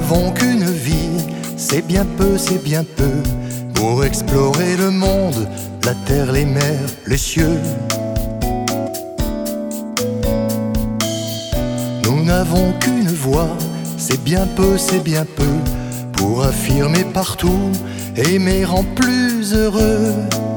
n'avons qu'une vie, c'est bien peu, c'est bien peu, pour explorer le monde, la terre, les mers, les cieux. Nous n'avons qu'une voix, c'est bien peu, c'est bien peu, pour affirmer partout, aimer en plus heureux.